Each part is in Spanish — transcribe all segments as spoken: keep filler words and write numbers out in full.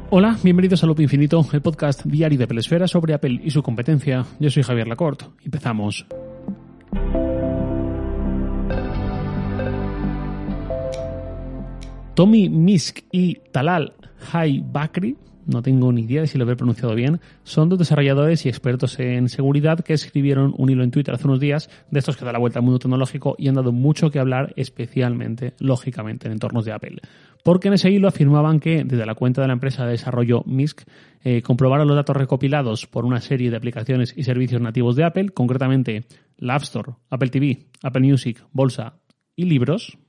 Hola, bienvenidos a Loop Infinito, el podcast diario de Apple Esfera sobre Apple y su competencia. Yo soy Javier Lacorte. Empezamos. Tommy Misk y Talal Hay-Bakri, no tengo ni idea de si lo he pronunciado bien, son dos desarrolladores y expertos en seguridad que escribieron un hilo en Twitter hace unos días de estos que da la vuelta al mundo tecnológico y han dado mucho que hablar, especialmente, lógicamente, en entornos de Apple. Porque en ese hilo afirmaban que desde la cuenta de la empresa de desarrollo Misk eh, comprobaron los datos recopilados por una serie de aplicaciones y servicios nativos de Apple, concretamente la App Store, Apple T V, Apple Music, Bolsa y Libros.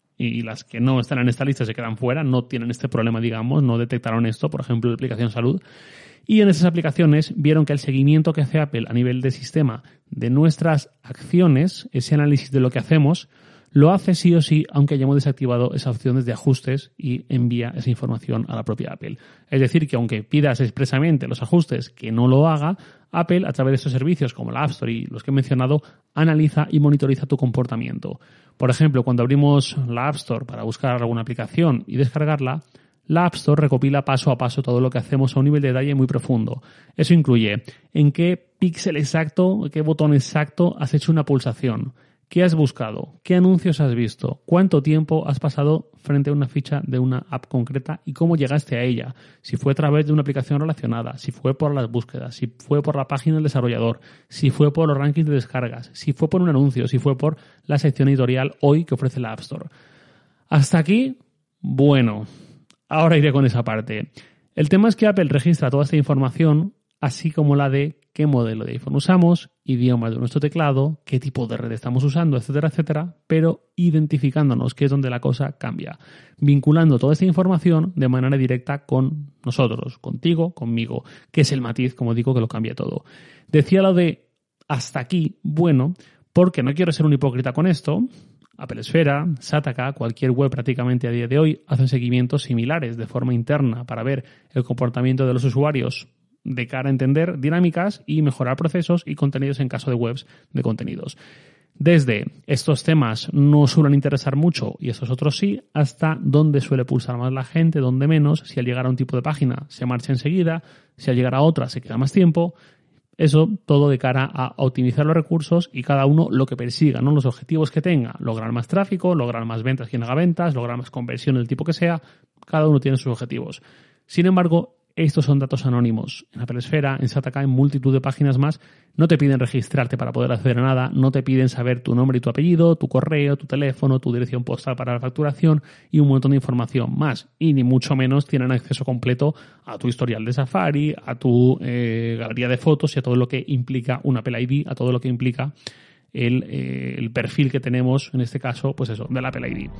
Y las que no están en esta lista se quedan fuera, no tienen este problema, digamos, no detectaron esto, por ejemplo, la aplicación Salud. Y en esas aplicaciones vieron que el seguimiento que hace Apple a nivel de sistema de nuestras acciones, ese análisis de lo que hacemos, lo hace sí o sí, aunque hayamos desactivado esas opciones de ajustes y envía esa información a la propia Apple. Es decir, que aunque pidas expresamente los ajustes que no lo haga, Apple, a través de estos servicios como la App Store y los que he mencionado, analiza y monitoriza tu comportamiento. Por ejemplo, cuando abrimos la App Store para buscar alguna aplicación y descargarla, la App Store recopila paso a paso todo lo que hacemos a un nivel de detalle muy profundo. Eso incluye en qué píxel exacto, qué botón exacto has hecho una pulsación, qué has buscado, qué anuncios has visto, cuánto tiempo has pasado frente a una ficha de una app concreta y cómo llegaste a ella, si fue a través de una aplicación relacionada, si fue por las búsquedas, si fue por la página del desarrollador, si fue por los rankings de descargas, si fue por un anuncio, si fue por la sección editorial hoy que ofrece la App Store. Hasta aquí, bueno, ahora iré con esa parte. El tema es que Apple registra toda esta información, así como la de qué modelo de iPhone usamos, idiomas de nuestro teclado, qué tipo de red estamos usando, etcétera, etcétera, pero identificándonos, que es donde la cosa cambia, vinculando toda esta información de manera directa con nosotros, contigo, conmigo, que es el matiz, como digo, que lo cambia todo. Decía lo de hasta aquí, bueno, porque no quiero ser un hipócrita con esto. Apple Esfera, Sataka, cualquier web prácticamente a día de hoy hacen seguimientos similares de forma interna para ver el comportamiento de los usuarios de cara a entender dinámicas y mejorar procesos y contenidos en caso de webs de contenidos. Desde estos temas no suelen interesar mucho y estos otros sí, hasta dónde suele pulsar más la gente, dónde menos, si al llegar a un tipo de página se marcha enseguida, si al llegar a otra se queda más tiempo. Eso todo de cara a optimizar los recursos y cada uno lo que persiga, ¿no? Los objetivos que tenga, lograr más tráfico, lograr más ventas quien haga ventas, lograr más conversión del tipo que sea, cada uno tiene sus objetivos. Sin embargo, estos son datos anónimos. En Apple Esfera, en Sataka, en multitud de páginas más, no te piden registrarte para poder acceder a nada, no te piden saber tu nombre y tu apellido, tu correo, tu teléfono, tu dirección postal para la facturación y un montón de información más. Y ni mucho menos tienen acceso completo a tu historial de Safari, a tu eh, galería de fotos y a todo lo que implica un Apple I D, a todo lo que implica el, eh, el perfil que tenemos, en este caso, pues eso, del Apple I D.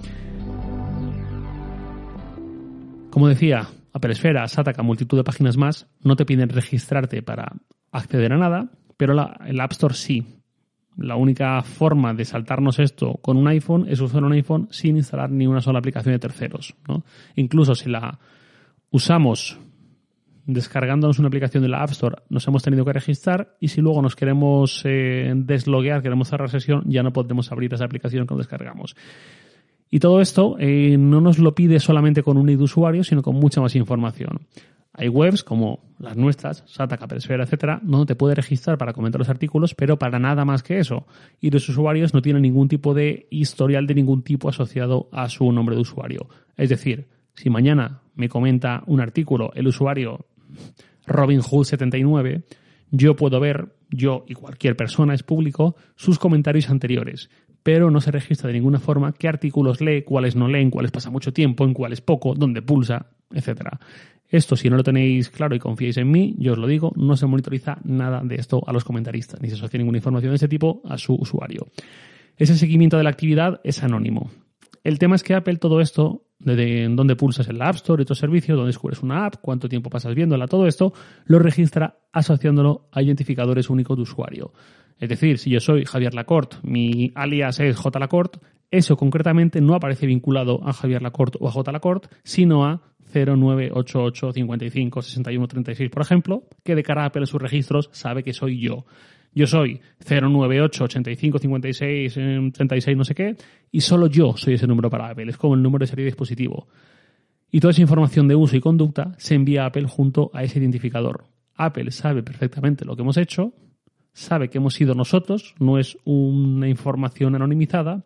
Como decía, Apple Esfera, Sataka, multitud de páginas más, no te piden registrarte para acceder a nada, pero la, el App Store sí. La única forma de saltarnos esto con un iPhone es usar un iPhone sin instalar ni una sola aplicación de terceros, ¿no? Incluso si la usamos descargándonos una aplicación de la App Store, nos hemos tenido que registrar y si luego nos queremos eh, desloguear, queremos cerrar sesión, ya no podemos abrir esa aplicación que nos descargamos. Y todo esto eh, no nos lo pide solamente con un I D de usuario, sino con mucha más información. Hay webs como las nuestras, Sataka, Apple Esfera, etcétera, donde te puede registrar para comentar los artículos, pero para nada más que eso. Y los usuarios no tienen ningún tipo de historial de ningún tipo asociado a su nombre de usuario. Es decir, si mañana me comenta un artículo el usuario Robin Hood setenta y nueve, yo puedo ver, yo y cualquier persona, es público, sus comentarios anteriores. Pero no se registra de ninguna forma qué artículos lee, cuáles no leen, cuáles pasa mucho tiempo, en cuáles poco, dónde pulsa, etcétera. Esto, si no lo tenéis claro y confiáis en mí, yo os lo digo, no se monitoriza nada de esto a los comentaristas, ni se asocia ninguna información de este tipo a su usuario. Ese seguimiento de la actividad es anónimo. El tema es que Apple todo esto, desde dónde pulsas en la App Store y otros servicios, dónde descubres una app, cuánto tiempo pasas viéndola, todo esto, lo registra asociándolo a identificadores únicos de usuario. Es decir, si yo soy Javier Lacorte, mi alias es J Lacorte, eso concretamente no aparece vinculado a Javier Lacorte o a J Lacorte, sino a cero nueve ocho ocho cincuenta y cinco sesenta y uno treinta y seis, por ejemplo, que de cara a Apple en sus registros sabe que soy yo. Yo soy cero nueve ocho ochenta y cinco cincuenta y seis treinta y seis no sé qué, y solo yo soy ese número para Apple. Es como el número de serie de dispositivo. Y toda esa información de uso y conducta se envía a Apple junto a ese identificador. Apple sabe perfectamente lo que hemos hecho, sabe que hemos sido nosotros, no es una información anonimizada,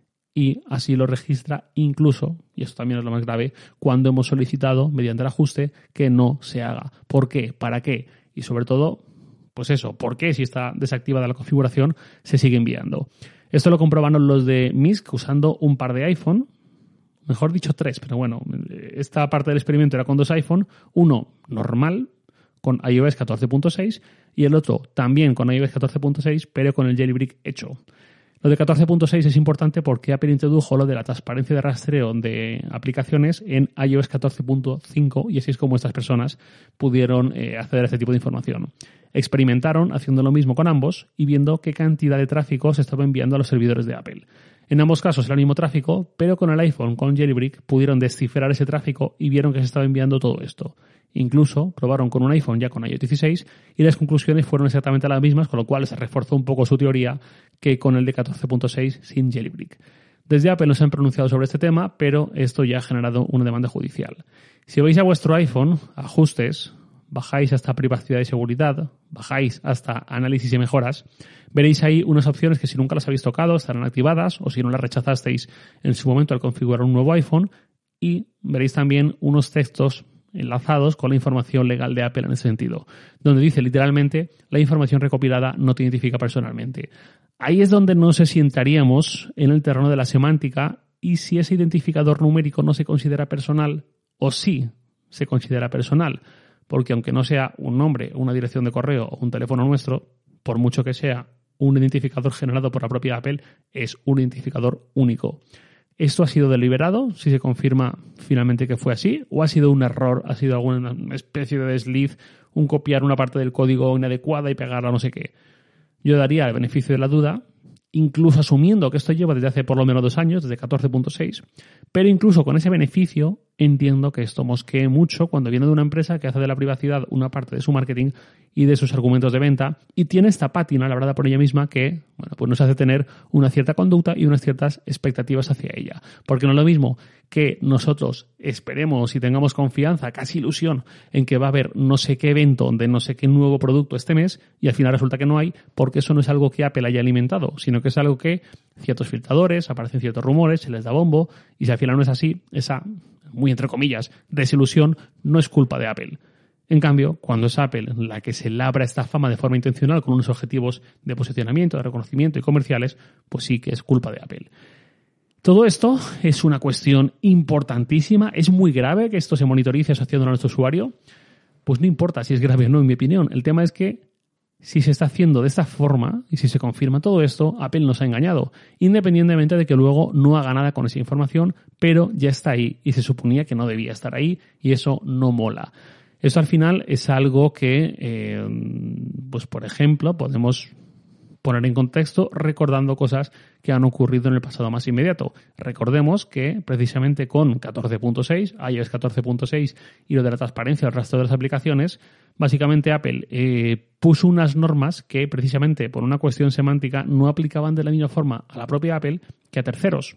y así lo registra incluso, y esto también es lo más grave, cuando hemos solicitado, mediante el ajuste, que no se haga. ¿Por qué? ¿Para qué? Y sobre todo, pues eso, ¿por qué si está desactivada la configuración se sigue enviando? Esto lo comprobaron los de M I S C usando un par de iPhone, mejor dicho tres, pero bueno, esta parte del experimento era con dos iPhone, uno normal, con iOS catorce punto seis, y el otro también con iOS catorce punto seis, pero con el jailbreak hecho. Lo de catorce punto seis es importante porque Apple introdujo lo de la transparencia de rastreo de aplicaciones en iOS catorce punto cinco, y así es como estas personas pudieron eh, acceder a este tipo de información. Experimentaron haciendo lo mismo con ambos y viendo qué cantidad de tráfico se estaba enviando a los servidores de Apple. En ambos casos era el mismo tráfico, pero con el iPhone, con jailbreak, pudieron descifrar ese tráfico y vieron que se estaba enviando todo esto. Incluso probaron con un iPhone ya con iOS dieciséis y las conclusiones fueron exactamente las mismas, con lo cual se reforzó un poco su teoría que con el de catorce punto seis sin jailbreak. Desde Apple no se han pronunciado sobre este tema, pero esto ya ha generado una demanda judicial. Si vais a vuestro iPhone, ajustes, bajáis hasta privacidad y seguridad, bajáis hasta análisis y mejoras, veréis ahí unas opciones que si nunca las habéis tocado estarán activadas, o si no las rechazasteis en su momento al configurar un nuevo iPhone, y veréis también unos textos enlazados con la información legal de Apple en ese sentido, donde dice literalmente: la información recopilada no te identifica personalmente. Ahí es donde no sé si entraríamos en el terreno de la semántica y si ese identificador numérico no se considera personal o sí se considera personal, porque aunque no sea un nombre, una dirección de correo o un teléfono nuestro, por mucho que sea un identificador generado por la propia Apple, es un identificador único. ¿Esto ha sido deliberado? Si se confirma finalmente que fue así, ¿o ha sido un error, ha sido alguna especie de desliz, un copiar una parte del código inadecuada y pegarla no sé qué? Yo daría el beneficio de la duda, incluso asumiendo que esto lleva desde hace por lo menos dos años, desde catorce punto seis, pero incluso con ese beneficio entiendo que esto mosquee mucho cuando viene de una empresa que hace de la privacidad una parte de su marketing y de sus argumentos de venta, y tiene esta pátina labrada por ella misma que, bueno, pues nos hace tener una cierta conducta y unas ciertas expectativas hacia ella. Porque no es lo mismo que nosotros esperemos y tengamos confianza, casi ilusión, en que va a haber no sé qué evento de no sé qué nuevo producto este mes, y al final resulta que no hay, porque eso no es algo que Apple haya alimentado, sino que es algo que ciertos filtradores, aparecen ciertos rumores, se les da bombo, y si al final no es así, esa, muy entre comillas, desilusión no es culpa de Apple. En cambio, cuando es Apple la que se labra esta fama de forma intencional con unos objetivos de posicionamiento, de reconocimiento y comerciales, pues sí que es culpa de Apple. Todo esto es una cuestión importantísima. ¿Es muy grave que esto se monitorice asociándolo a nuestro usuario? Pues no importa si es grave o no, en mi opinión. El tema es que si se está haciendo de esta forma y si se confirma todo esto, Apple nos ha engañado, independientemente de que luego no haga nada con esa información, pero ya está ahí y se suponía que no debía estar ahí, y eso no mola. Eso al final es algo que, eh, pues por ejemplo, podemos poner en contexto recordando cosas que han ocurrido en el pasado más inmediato. Recordemos que precisamente con catorce punto seis, iOS catorce punto seis y lo de la transparencia del rastreo de las aplicaciones, básicamente Apple eh, puso unas normas que precisamente por una cuestión semántica no aplicaban de la misma forma a la propia Apple que a terceros.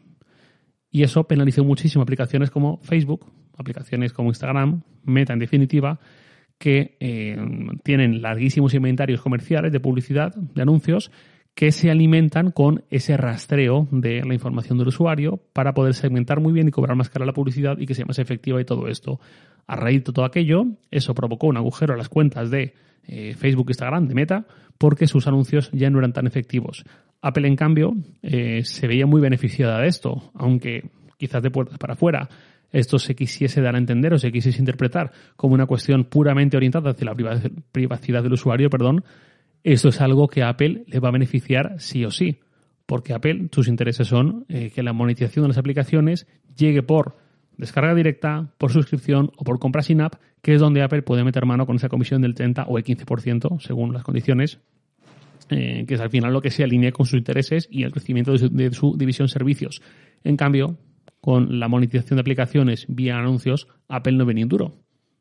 Y eso penalizó muchísimo aplicaciones como Facebook, aplicaciones como Instagram, Meta en definitiva, que eh, tienen larguísimos inventarios comerciales de publicidad, de anuncios, que se alimentan con ese rastreo de la información del usuario para poder segmentar muy bien y cobrar más cara la publicidad y que sea más efectiva y todo esto. A raíz de todo aquello, eso provocó un agujero a las cuentas de eh, Facebook e Instagram, de Meta, porque sus anuncios ya no eran tan efectivos. Apple, en cambio, eh, se veía muy beneficiada de esto, aunque quizás de puertas para afuera esto se quisiese dar a entender o se quisiese interpretar como una cuestión puramente orientada hacia la privacidad del usuario, perdón, esto es algo que a Apple le va a beneficiar sí o sí, porque Apple, sus intereses son eh, que la monetización de las aplicaciones llegue por descarga directa, por suscripción o por compra sin app, que es donde Apple puede meter mano con esa comisión del treinta o el quince por ciento según las condiciones, eh, que es al final lo que se alinea con sus intereses y el crecimiento de su, de su división servicios. En cambio, con la monetización de aplicaciones vía anuncios, Apple no ve ni un duro.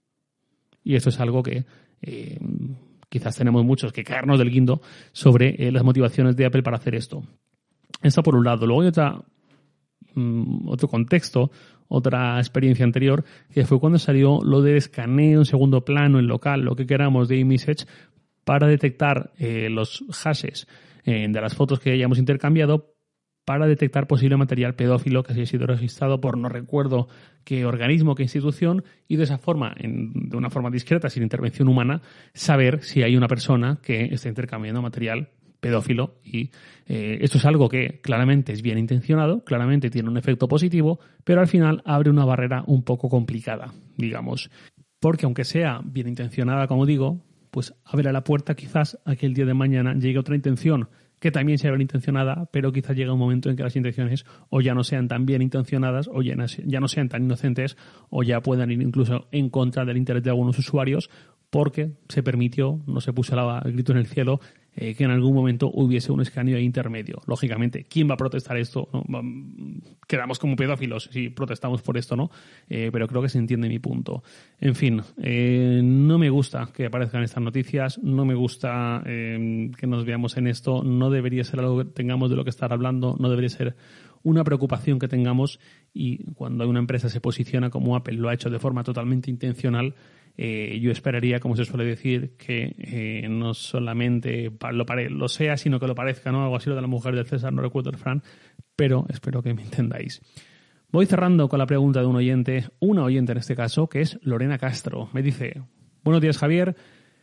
Y esto es algo que eh, quizás tenemos muchos que caernos del guindo sobre eh, las motivaciones de Apple para hacer esto. Esto por un lado. Luego hay otra mmm, otro contexto, otra experiencia anterior, que fue cuando salió lo del escaneo en segundo plano, en local, lo que queramos de iMessage, para detectar eh, los hashes eh, de las fotos que hayamos intercambiado, para detectar posible material pedófilo que haya sido registrado por no recuerdo qué organismo, qué institución, y de esa forma, en, de una forma discreta, sin intervención humana, saber si hay una persona que está intercambiando material pedófilo. Y eh, esto es algo que claramente es bien intencionado, claramente tiene un efecto positivo, pero al final abre una barrera un poco complicada, digamos. Porque aunque sea bien intencionada, como digo, pues abre la puerta quizás a que el día de mañana llegue otra intención que también sea bien intencionada, pero quizás llega un momento en que las intenciones o ya no sean tan bien intencionadas, o ya no, ya no sean tan inocentes, o ya puedan ir incluso en contra del interés de algunos usuarios, porque se permitió, no se puso el grito en el cielo, eh, que en algún momento hubiese un escaneo intermedio. Lógicamente, ¿quién va a protestar esto? ¿No? Quedamos como pedófilos si protestamos por esto, ¿no? Eh, pero creo que se entiende mi punto. En fin, eh, no me gusta que aparezcan estas noticias, no me gusta eh, que nos veamos en esto, no debería ser algo que tengamos de lo que estar hablando, no debería ser una preocupación que tengamos, y cuando una empresa se posiciona como Apple lo ha hecho de forma totalmente intencional, Eh, yo esperaría, como se suele decir, que eh, no solamente lo, pare- lo sea, sino que lo parezca, ¿no? Algo así lo de la mujer del César, no recuerdo el Fran, pero espero que me entendáis. Voy cerrando con la pregunta de un oyente, una oyente en este caso, que es Lorena Castro. Me dice: buenos días, Javier.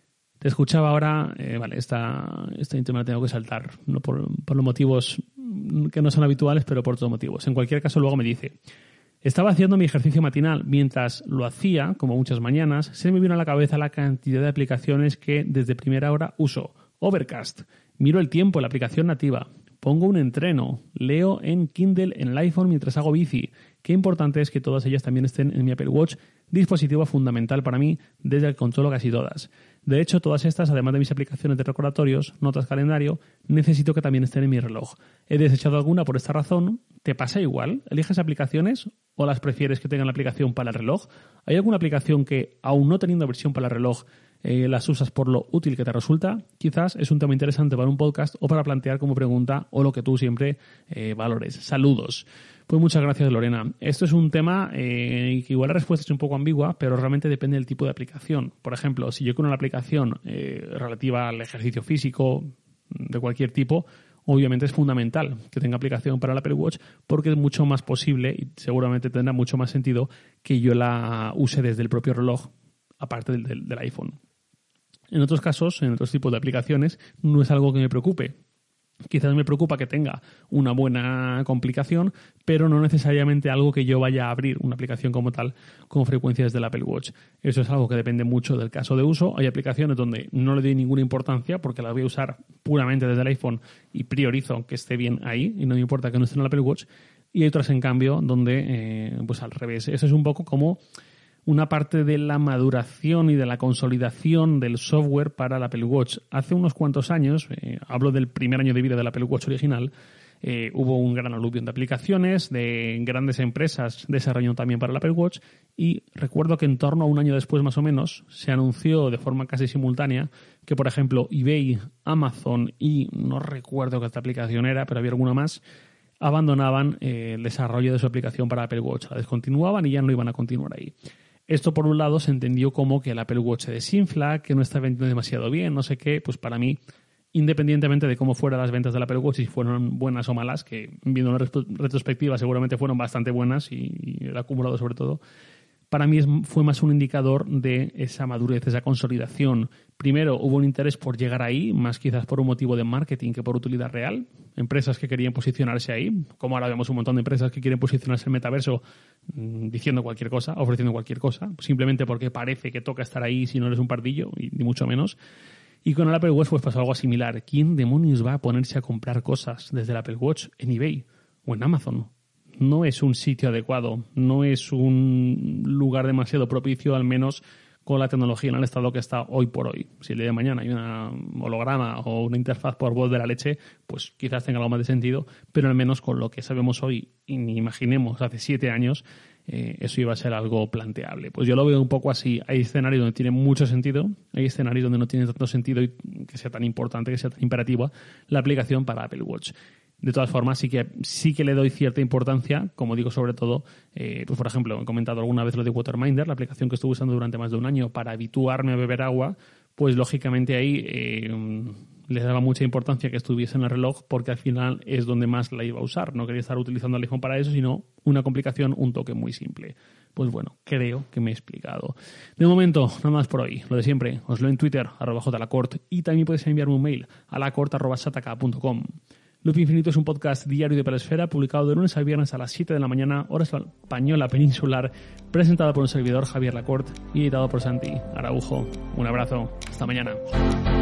Te escuchaba ahora, eh, vale, esta, esta intro me la tengo que saltar, no por, por los motivos que no son habituales, pero por otros motivos. En cualquier caso, luego me dice: estaba haciendo mi ejercicio matinal. Mientras lo hacía, como muchas mañanas, se me vino a la cabeza la cantidad de aplicaciones que desde primera hora uso. Overcast. Miro el tiempo en la aplicación nativa. Pongo un entreno. Leo en Kindle en el iPhone mientras hago bici. Qué importante es que todas ellas también estén en mi Apple Watch, dispositivo fundamental para mí desde el que controlo casi todas. De hecho, todas estas, además de mis aplicaciones de recordatorios, notas, calendario, necesito que también estén en mi reloj. He desechado alguna por esta razón. ¿Te pasa igual? ¿Eliges aplicaciones o las prefieres que tengan la aplicación para el reloj? ¿Hay alguna aplicación que, aún no teniendo versión para el reloj, eh, las usas por lo útil que te resulta? Quizás es un tema interesante para un podcast o para plantear como pregunta, o lo que tú siempre eh, valores. Saludos. Pues muchas gracias, Lorena. Esto es un tema eh, que igual la respuesta es un poco ambigua, pero realmente depende del tipo de aplicación. Por ejemplo, si yo quiero una aplicación eh, relativa al ejercicio físico de cualquier tipo, obviamente es fundamental que tenga aplicación para el Apple Watch, porque es mucho más posible y seguramente tendrá mucho más sentido que yo la use desde el propio reloj, aparte del, del, del iPhone. En otros casos, en otros tipos de aplicaciones, no es algo que me preocupe. Quizás me preocupa que tenga una buena complicación, pero no necesariamente algo que yo vaya a abrir una aplicación como tal con frecuencia desde el Apple Watch. Eso es algo que depende mucho del caso de uso. Hay aplicaciones donde no le doy ninguna importancia porque las voy a usar puramente desde el iPhone y priorizo que esté bien ahí y no me importa que no esté en el Apple Watch. Y hay otras, en cambio, donde eh, pues al revés. Eso es un poco como una parte de la maduración y de la consolidación del software para el Apple Watch. Hace unos cuantos años, eh, hablo del primer año de vida del Apple Watch original, eh, hubo un gran aluvión de aplicaciones, de grandes empresas desarrollando también para el Apple Watch, y recuerdo que en torno a un año después más o menos se anunció de forma casi simultánea que, por ejemplo, eBay, Amazon y no recuerdo qué esta aplicación era, pero había alguna más, abandonaban eh, el desarrollo de su aplicación para Apple Watch, la descontinuaban y ya no iban a continuar ahí. Esto, por un lado, se entendió como que el Apple Watch se desinfla, que no está vendiendo demasiado bien, no sé qué. Pues para mí, independientemente de cómo fueran las ventas del Apple Watch, si fueron buenas o malas, que viendo una retrospectiva seguramente fueron bastante buenas, y, y el acumulado sobre todo, para mí es, fue más un indicador de esa madurez, esa consolidación. Primero, hubo un interés por llegar ahí, más quizás por un motivo de marketing que por utilidad real. Empresas que querían posicionarse ahí, como ahora vemos un montón de empresas que quieren posicionarse en el metaverso mmm, diciendo cualquier cosa, ofreciendo cualquier cosa, simplemente porque parece que toca estar ahí si no eres un pardillo, y ni mucho menos. Y con el Apple Watch pues pasó algo similar. ¿Quién demonios va a ponerse a comprar cosas desde el Apple Watch en eBay o en Amazon? No es un sitio adecuado, no es un lugar demasiado propicio, al menos con la tecnología en el estado que está hoy por hoy. Si el día de mañana hay un holograma o una interfaz por voz de la leche, pues quizás tenga algo más de sentido, pero al menos con lo que sabemos hoy, y ni imaginemos hace siete años, eh, eso iba a ser algo planteable. Pues yo lo veo un poco así. Hay escenarios donde tiene mucho sentido, hay escenarios donde no tiene tanto sentido y que sea tan importante, que sea tan imperativa la aplicación para Apple Watch. De todas formas, sí que, sí que le doy cierta importancia, como digo, sobre todo, eh, pues por ejemplo, he comentado alguna vez lo de Waterminder, la aplicación que estuve usando durante más de un año para habituarme a beber agua, pues lógicamente ahí eh, les daba mucha importancia que estuviese en el reloj porque al final es donde más la iba a usar. No quería estar utilizando el iPhone para eso, sino una complicación, un toque muy simple. Pues bueno, creo que me he explicado. De momento, nada más por hoy. Lo de siempre, os leo en Twitter, arroba jlacort, y también podéis enviarme un mail a lacort arroba sataka punto com. Loop Infinito es un podcast diario de Pelesfera, publicado de lunes a viernes a las siete de la mañana, hora española peninsular, presentado por un servidor, Javier Lacort, y editado por Santi Araujo. Un abrazo. Hasta mañana.